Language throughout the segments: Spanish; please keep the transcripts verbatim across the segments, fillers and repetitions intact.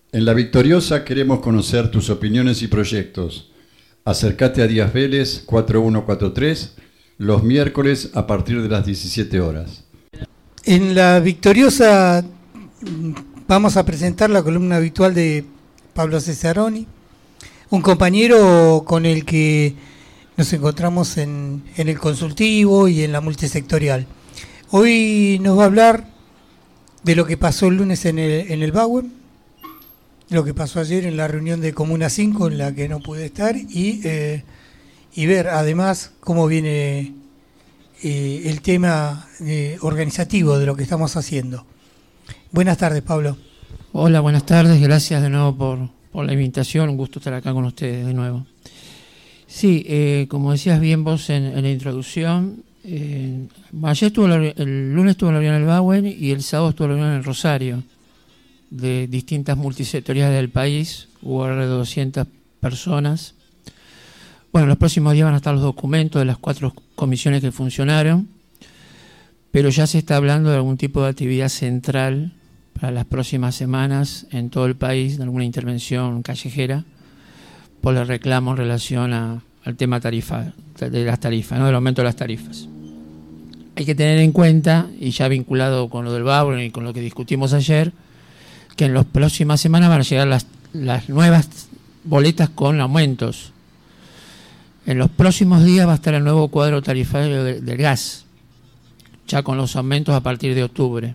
En La Victoriosa queremos conocer tus opiniones y proyectos. Acércate a Díaz Vélez cuatro uno cuatro tres los miércoles a partir de las diecisiete horas. En La Victoriosa vamos a presentar la columna habitual de Pablo Cesaroni, un compañero con el que nos encontramos en, en el consultivo y en la multisectorial. Hoy nos va a hablar de lo que pasó el lunes en el, en el Bauen, lo que pasó ayer en la reunión de Comuna cinco en la que no pude estar y, eh, y ver además cómo viene eh, el tema eh, organizativo de lo que estamos haciendo. Buenas tardes, Pablo. Hola, buenas tardes, gracias de nuevo por, por la invitación, un gusto estar acá con ustedes de nuevo. Sí, eh, como decías bien vos en, en la introducción, eh, ayer estuvo la, el lunes estuvo la reunión en el Bauen y el sábado estuvo la reunión en el Rosario, de distintas multisectoriales del país, hubo alrededor de doscientas personas. Bueno, los próximos días van a estar los documentos de las cuatro comisiones que funcionaron, pero ya se está hablando de algún tipo de actividad central para las próximas semanas en todo el país, de alguna intervención callejera, por el reclamo en relación a, al tema tarifa, de las tarifas, ¿no? Del aumento de las tarifas. Hay que tener en cuenta, y ya vinculado con lo del Bauen y con lo que discutimos ayer, que en las próximas semanas van a llegar las, las nuevas boletas con aumentos. En los próximos días va a estar el nuevo cuadro tarifario de, del gas, ya con los aumentos a partir de octubre.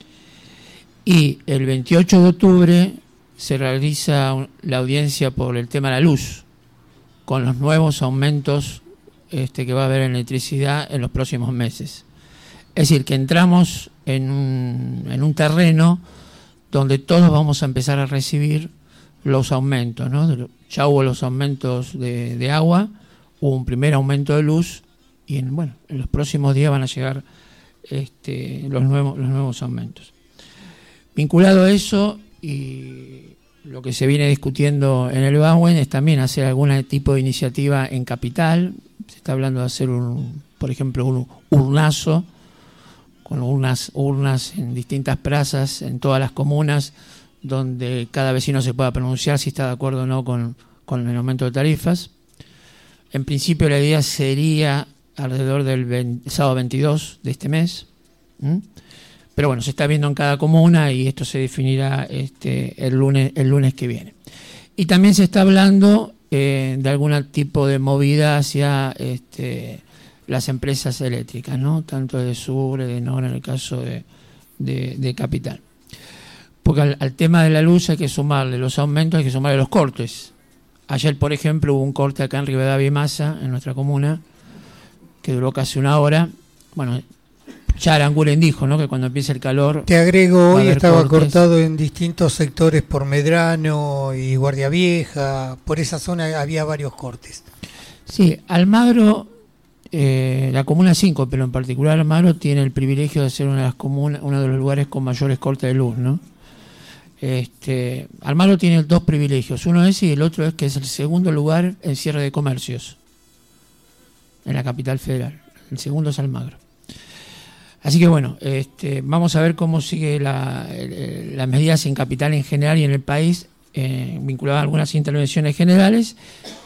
Y el veintiocho de octubre se realiza la audiencia por el tema de la luz, con los nuevos aumentos este, que va a haber en electricidad en los próximos meses. Es decir, que entramos en un, en un terreno donde todos vamos a empezar a recibir los aumentos, ¿no? Ya hubo los aumentos de, de agua, hubo un primer aumento de luz y en, bueno, en los próximos días van a llegar este, los nuevos, los nuevos aumentos. Vinculado a eso y lo que se viene discutiendo en el Bauen es también hacer algún tipo de iniciativa en Capital. Se está hablando de hacer, un, por ejemplo, un urnazo, con unas urnas en distintas plazas, en todas las comunas, donde cada vecino se pueda pronunciar si está de acuerdo o no con, con el aumento de tarifas. En principio la idea sería alrededor del veinte, sábado veintidós de este mes, ¿Mm? Pero bueno, se está viendo en cada comuna y esto se definirá este, el lunes, el lunes que viene. Y también se está hablando eh, de algún tipo de movida hacia este, las empresas eléctricas, ¿no? Tanto de Sur, de Nor, en el caso de, de, de Capital. Porque al, al tema de la luz hay que sumarle los aumentos, hay que sumarle los cortes. Ayer, por ejemplo, hubo un corte acá en Rivadavia y Massa, en nuestra comuna, que duró casi una hora. Bueno, ya Aranguren dijo, ¿no?, que cuando empiece el calor... Te agrego, hoy estaba cortes. cortado en distintos sectores por Medrano y Guardia Vieja, por esa zona había varios cortes. Sí, Almagro, eh, la Comuna cinco, pero en particular Almagro, tiene el privilegio de ser una de las comunas, uno de los lugares con mayores cortes de luz, ¿no? Este, Almagro tiene dos privilegios, uno es y el otro es que es el segundo lugar en cierre de comercios en la capital federal. El segundo es Almagro. Así que bueno, este, vamos a ver cómo sigue la, el, las medidas en Capital en general y en el país, eh, vinculadas a algunas intervenciones generales,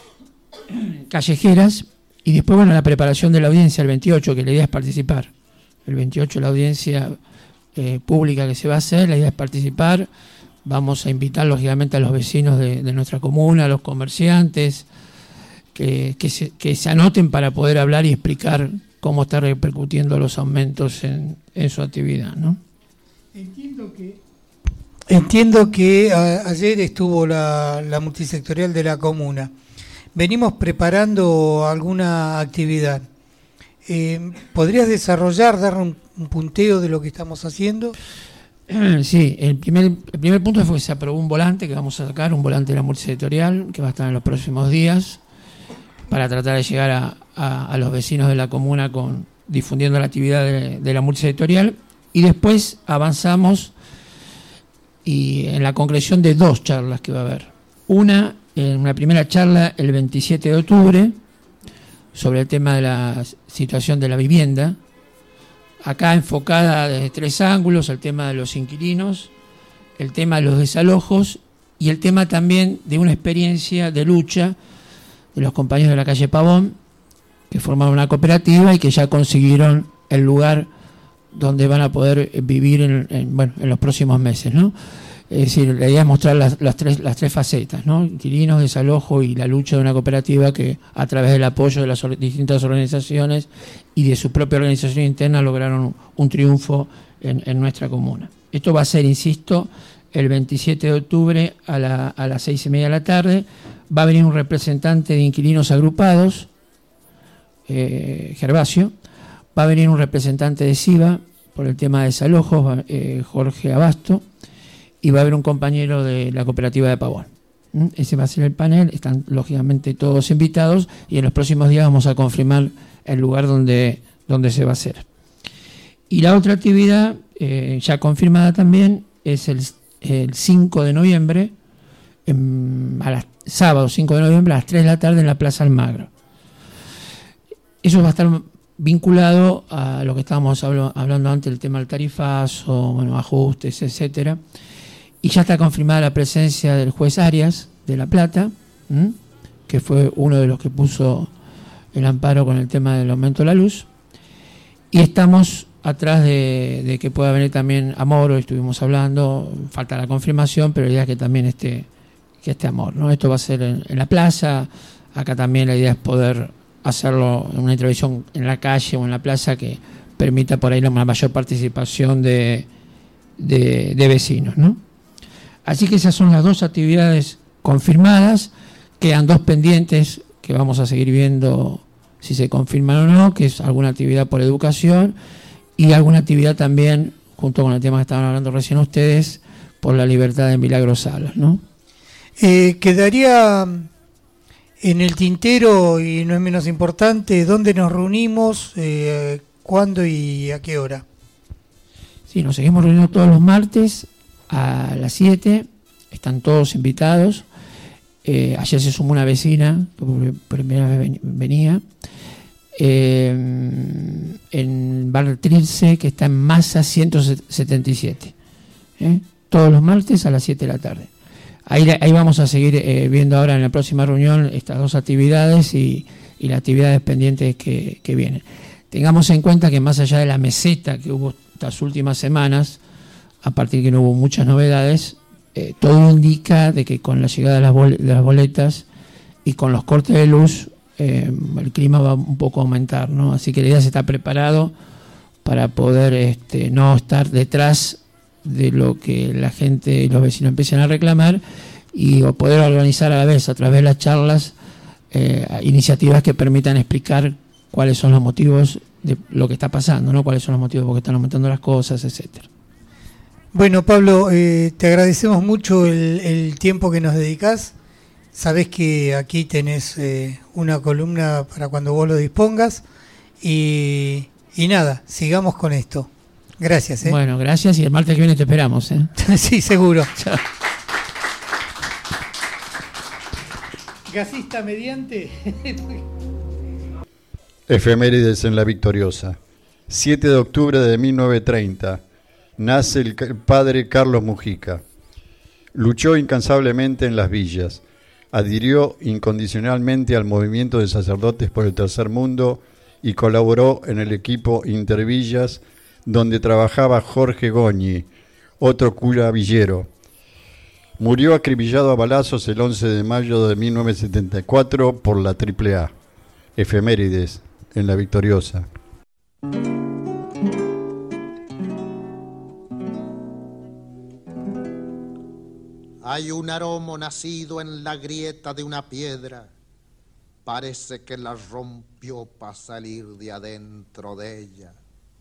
callejeras, y después bueno, la preparación de la audiencia el veintiocho, que la idea es participar. El veintiocho la audiencia eh, pública que se va a hacer, la idea es participar. Vamos a invitar lógicamente a los vecinos de, de nuestra comuna, a los comerciantes, que, que, se, que se anoten para poder hablar y explicar cómo está repercutiendo los aumentos en, en su actividad, ¿no? Entiendo que entiendo que a, ayer estuvo la, la multisectorial de la comuna. Venimos preparando alguna actividad. Eh, ¿Podrías desarrollar, dar un, un punteo de lo que estamos haciendo? Sí, el primer, el primer punto fue que se aprobó un volante que vamos a sacar, un volante de la multisectorial, que va a estar en los próximos días, para tratar de llegar a, a, a los vecinos de la comuna con difundiendo la actividad de, de la multisectorial. Y después avanzamos y en la concreción de dos charlas que va a haber. Una, en una primera charla el veintisiete de octubre, sobre el tema de la situación de la vivienda, acá enfocada desde tres ángulos: el tema de los inquilinos, el tema de los desalojos y el tema también de una experiencia de lucha de los compañeros de la calle Pavón, que formaron una cooperativa y que ya consiguieron el lugar donde van a poder vivir en, en, bueno, en los próximos meses, ¿no? Es decir, la idea es mostrar las, las, tres, las tres facetas, ¿no? Inquilinos, desalojo y la lucha de una cooperativa que, a través del apoyo de las distintas organizaciones y de su propia organización interna, lograron un triunfo en, en nuestra comuna. Esto va a ser, insisto, el veintisiete de octubre a, la, a las seis y media de la tarde. Va a venir un representante de inquilinos agrupados, eh, Gervasio. Va a venir un representante de SIVA por el tema de desalojos, eh, Jorge Abasto. Y va a haber un compañero de la cooperativa de Pavón. ¿Mm? Ese va a ser el panel, están lógicamente todos invitados y en los próximos días vamos a confirmar el lugar donde, donde se va a hacer. Y la otra actividad, eh, ya confirmada también, es el, el cinco de noviembre, en, a las, sábado cinco de noviembre a las tres de la tarde en la Plaza Almagro. Eso va a estar vinculado a lo que estábamos hablo, hablando antes, el tema del tarifazo, bueno, ajustes, etcétera. Y ya está confirmada la presencia del juez Arias de La Plata, ¿m? que fue uno de los que puso el amparo con el tema del aumento de la luz. Y estamos atrás de, de que pueda venir también Amoro, estuvimos hablando, falta la confirmación, pero la idea es que también esté, que esté Amor, ¿no? Esto va a ser en, en la plaza, acá también la idea es poder hacerlo en una intervención en la calle o en la plaza que permita por ahí una mayor participación de, de, de vecinos, ¿no? Así que esas son las dos actividades confirmadas, quedan dos pendientes que vamos a seguir viendo si se confirman o no, que es alguna actividad por educación y alguna actividad también, junto con el tema que estaban hablando recién ustedes, por la libertad de Milagros Salas, ¿no? Eh, quedaría en el tintero, y no es menos importante, ¿dónde nos reunimos, eh, cuándo y a qué hora? Sí, nos seguimos reuniendo todos los martes a las siete, están todos invitados. Eh, ayer se sumó una vecina, que por primera vez venía, eh, en Bar Trilce, que está en Massa ciento setenta y siete. ¿eh? Todos los martes a las siete de la tarde. Ahí, ahí vamos a seguir eh, viendo ahora en la próxima reunión estas dos actividades y, y las actividades pendientes que, que vienen. Tengamos en cuenta que más allá de la meseta que hubo estas últimas semanas, a partir de que no hubo muchas novedades, eh, todo indica de que con la llegada de las, bol- de las boletas y con los cortes de luz, eh, el clima va un poco a aumentar, ¿no? Así que la idea es estar preparado para poder este, no estar detrás de lo que la gente y los vecinos empiecen a reclamar y poder organizar a la vez, a través de las charlas, eh, iniciativas que permitan explicar cuáles son los motivos de lo que está pasando, ¿no? Cuáles son los motivos por qué están aumentando las cosas, etcétera. Bueno, Pablo, eh, te agradecemos mucho el, el tiempo que nos dedicás. Sabés que aquí tenés eh, una columna para cuando vos lo dispongas. Y, y nada, sigamos con esto. Gracias. ¿eh? Bueno, gracias y el martes que viene te esperamos. ¿eh? Sí, seguro. Chao. Gasista mediante. Efemérides en la Victoriosa. siete de octubre de mil novecientos treinta. Nace el padre Carlos Mujica. Luchó incansablemente en las villas. Adhirió incondicionalmente al movimiento de sacerdotes por el tercer mundo y colaboró en el equipo Intervillas, donde trabajaba Jorge Goñi, otro cura villero. Murió acribillado a balazos el once de mayo de mil novecientos setenta y cuatro por la Triple A. Efemérides en la Victoriosa. Hay un aroma nacido en la grieta de una piedra, parece que la rompió para salir de adentro de ella.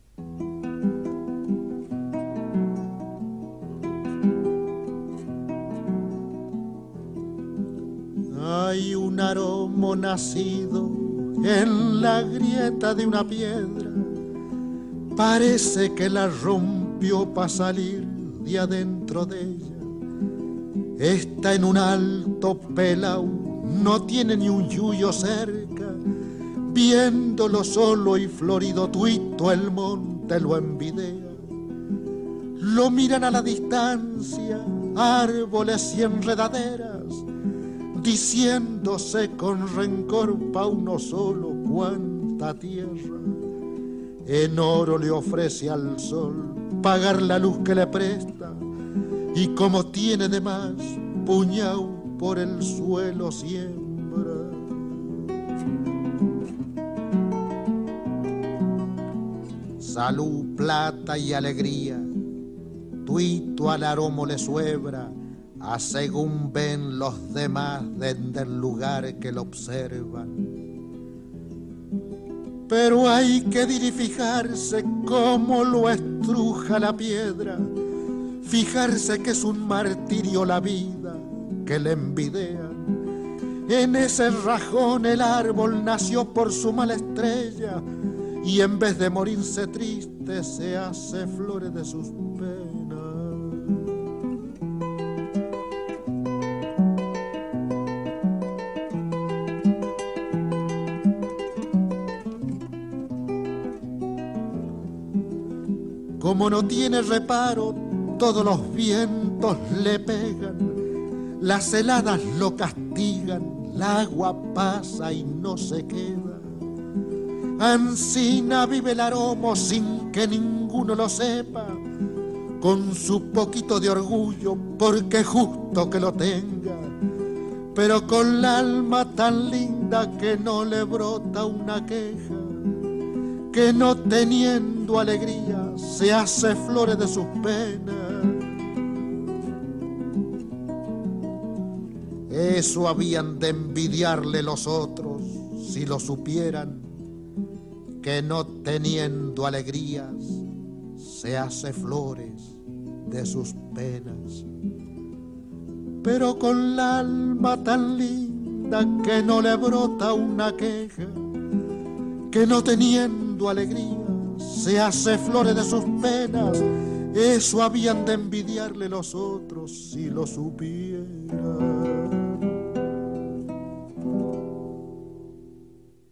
Hay un aroma nacido en la grieta de una piedra, parece que la rompió para salir de adentro de ella. Está en un alto pelau, no tiene ni un yuyo cerca, viéndolo solo y florido tuito el monte lo envidia. Lo miran a la distancia, árboles y enredaderas, diciéndose con rencor pa' uno solo cuánta tierra. En oro le ofrece al sol pagar la luz que le presta, y como tiene de más, puñao por el suelo siembra. Salud, plata y alegría, tuito al aromo le suebra, a según ven los demás desde el lugar que lo observan. Pero hay que fijarse cómo lo estruja la piedra, fijarse que es un martirio la vida que le envidian. En ese rajón el árbol nació por su mala estrella, y en vez de morirse triste se hace flores de sus penas. Como no tiene reparo, todos los vientos le pegan, las heladas lo castigan, el agua pasa y no se queda. Ansina vive el aromo sin que ninguno lo sepa, con su poquito de orgullo, porque es justo que lo tenga, pero con la alma tan linda que no le brota una queja, que no teniendo alegría se hace flores de sus penas. Eso habían de envidiarle los otros si lo supieran, que no teniendo alegrías se hace flores de sus penas. Pero con la alma tan linda que no le brota una queja, que no teniendo alegría se hace flores de sus penas, eso habían de envidiarle los otros si lo supieran.